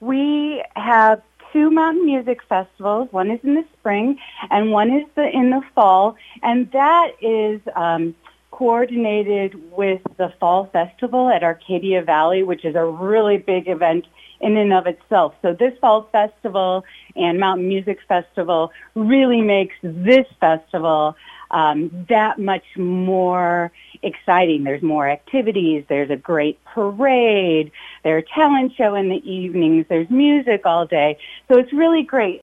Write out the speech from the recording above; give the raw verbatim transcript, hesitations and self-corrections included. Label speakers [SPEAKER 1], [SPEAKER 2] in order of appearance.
[SPEAKER 1] We have two mountain music festivals. One is in the spring and one is the, in the fall. And that is um, coordinated with the Fall Festival at Arcadia Valley, which is a really big event in and of itself. So this Fall Festival and Mountain Music Festival really makes this festival um, that much more exciting. There's more activities. There's a great parade. There's a talent show in the evenings. There's music all day. So it's really great.